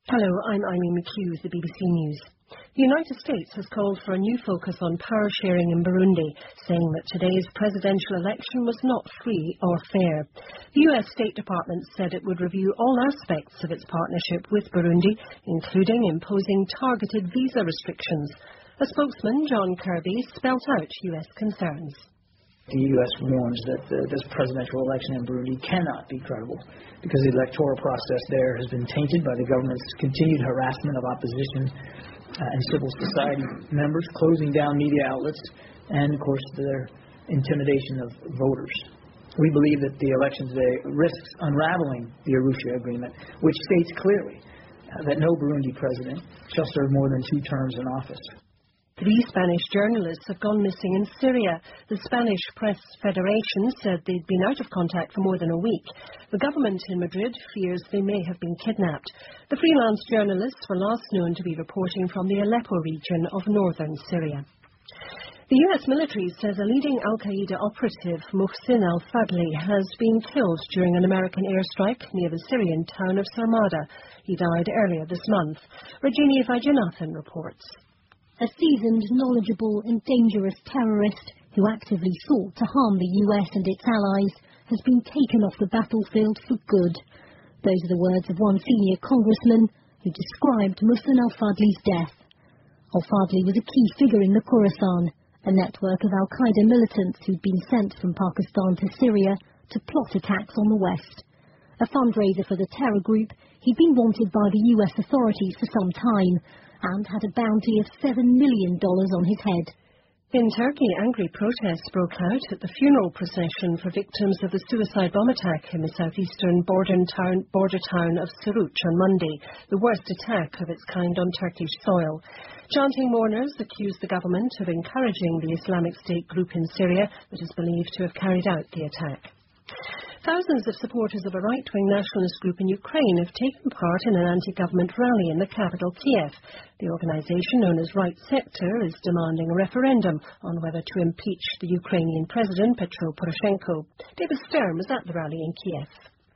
Hello, I'm Eileen McHugh with the BBC News. The United States has called for a new focus on power sharing in Burundi, saying that today's presidential election was not free or fair. The US State Department said it would review all aspects of its partnership with Burundi, including imposing targeted visa restrictions. A spokesman, John Kirby, spelt out US concerns. The U.S. warns that this presidential election in Burundi cannot be credible because the electoral process there has been tainted by the government's continued harassment of opposition and civil society members, closing down media outlets, and, of course, their intimidation of voters. We believe that the election today risks unraveling the Arusha Agreement, which states clearly that no Burundi president shall serve more than 2 terms in office. 3 Spanish journalists have gone missing in Syria. The Spanish Press Federation said they'd been out of contact for more than a week. The government in Madrid fears they may have been kidnapped. The freelance journalists were last known to be reporting from the Aleppo region of northern Syria. The US military says a leading al-Qaeda operative, Mohsin al-Fadli, has been killed during an American airstrike near the Syrian town of Sarmada. He died earlier this month. Rajini Vaidyanathan reports. A seasoned, knowledgeable and dangerous terrorist who actively sought to harm the US and its allies has been taken off the battlefield for good. Those are the words of one senior congressman who described Mohsin al-Fadli's death. Al-Fadli was a key figure in the Khorasan, a network of al-Qaeda militants who'd been sent from Pakistan to Syria to plot attacks on the West. A fundraiser for the terror group, he'd been wanted by the US authorities for some time, and had a bounty of $7 million on his head. In Turkey, angry protests broke out at the funeral procession for victims of the suicide bomb attack in the southeastern border town of Suruç on Monday, the worst attack of its kind on Turkish soil. Chanting mourners accused the government of encouraging the Islamic State group in Syria that is believed to have carried out the attack. Thousands of supporters of a right-wing nationalist group in Ukraine have taken part in an anti-government rally in the capital, Kiev. The organisation, known as Right Sector, is demanding a referendum on whether to impeach the Ukrainian President, Petro Poroshenko. David Stern was at the rally in Kiev.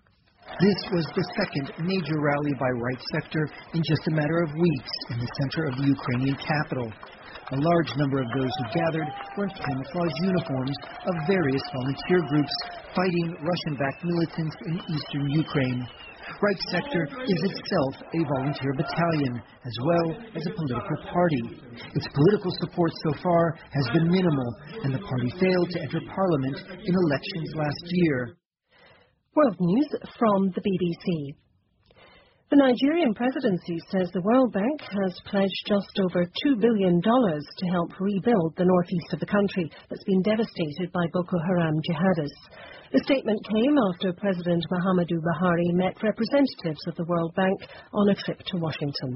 This was the second major rally by Right Sector in just a matter of weeks in the center of the Ukrainian capital. A large number of those who gathered were in camouflage uniforms of various volunteer groups fighting Russian-backed militants in eastern Ukraine. Right Sector is itself a volunteer battalion, as well as a political party. Its political support so far has been minimal, and the party failed to enter parliament in elections last year. World News from the BBC. The Nigerian presidency says the World Bank has pledged just over $2 billion to help rebuild the northeast of the country that's been devastated by Boko Haram jihadists. The statement came after President Muhammadu Buhari met representatives of the World Bank on a trip to Washington.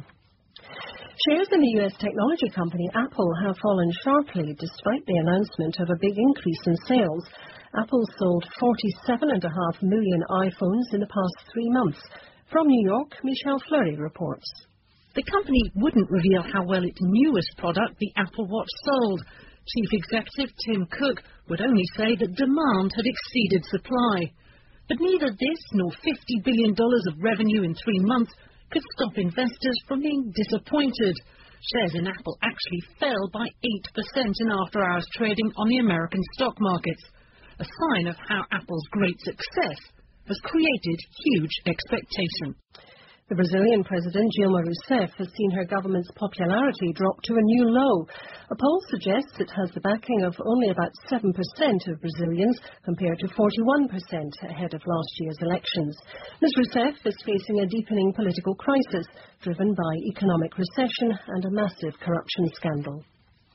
Shares in the US technology company Apple have fallen sharply despite the announcement of a big increase in sales. Apple sold 47.5 million iPhones in the past 3 months. From New York, Michelle Fleury reports. The company wouldn't reveal how well its newest product, the Apple Watch, sold. Chief Executive Tim Cook would only say that demand had exceeded supply. But neither this nor $50 billion of revenue in 3 months could stop investors from being disappointed. Shares in Apple actually fell by 8% in after-hours trading on the American stock markets, a sign of how Apple's great success has created huge expectation. The Brazilian President Dilma Rousseff has seen her government's popularity drop to a new low. A poll suggests it has the backing of only about 7% of Brazilians, compared to 41% ahead of last year's elections. Ms. Rousseff is facing a deepening political crisis, driven by economic recession and a massive corruption scandal.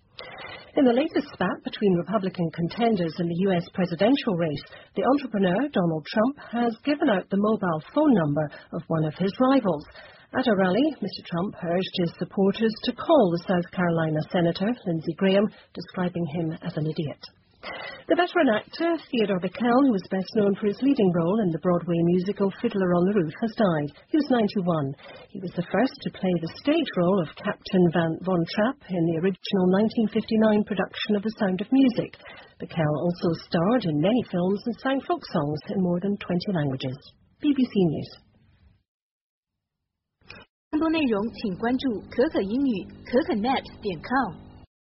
In the latest spat between Republican contenders in the U.S. presidential race, the entrepreneur Donald Trump has given out the mobile phone number of one of his rivals. At a rally, Mr. Trump urged his supporters to call the South Carolina Senator, Lindsey Graham, describing him as an idiot. The veteran actor Theodore Bikel, who was best known for his leading role in the Broadway musical Fiddler on the Roof, has died. He was 91. He was the first to play the stage role of Captain Von Trapp in the original 1959 production of The Sound of Music. Bikel also starred in many films and sang folk songs in more than 20 languages. BBC News. 多内容请关注可可英语可可net.com。